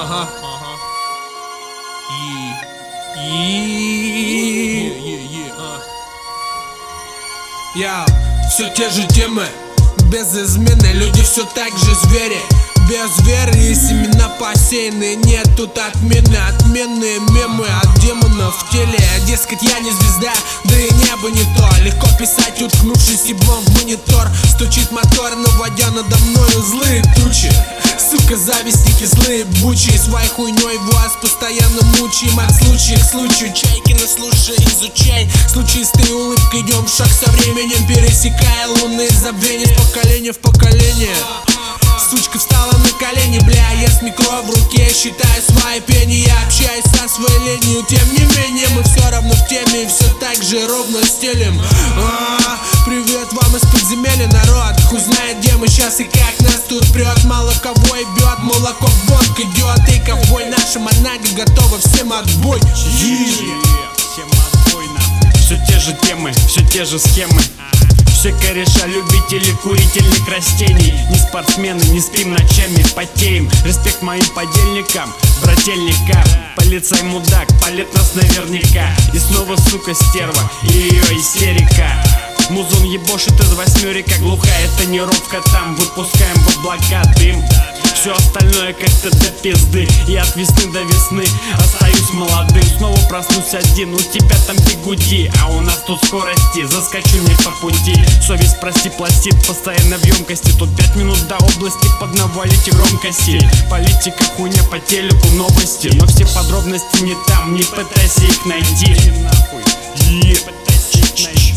Я все те же темы, без измены. Люди все так же звери, без веры и семена посеяны. Нет тут отмены, отменные мемы от демонов в теле. Дескать, я не звезда, да и небо не то. Легко писать, уткнувшись еблом в монитор. Стучит мотор, наводя надо мною злые тучи. Сука, завистники злые бучи. Своей хуйней вас постоянно мучаем. От случая к случаю, чайки наслушай, изучай. С лучистой улыбкой идем в шаг со временем, пересекая лунные забвения с поколения в поколение. Сучка встала на колени, бля, я с микро в руке, считаю свои пени. Я общаюсь со своей ленью, тем не менее мы все равно в теме и все так же ровно стелим. Привет вам из подземелья, народ. Хуй знает, где мы сейчас и как нас тут прет. Мало кого и бьет, молоко в бок идет. И ковбой наша монага готова, всем отбой. Всем отбой нахуй. Все те же темы, все те же схемы. Все кореша, любители курительных растений. Не спортсмены, не спим ночами, потеем. Респект моим подельникам, брательникам. Полицай мудак, палит нас наверняка. И снова сука стерва, и ее истерика. Музон ебошит из восьмерика, глухая тонировка там. Выпускаем в облака дым. Все остальное как-то до пизды. И от весны до весны остаюсь молодым. Снова проснусь один, у тебя там бигуди, а у нас тут скорости, заскочу мне по пути. Совесть, прости, пластит постоянно в емкости. Тут 5 минут до области, поднавалите громкости. Политика, хуйня по телеку, новости. Но все подробности не там, не пытайся их найти.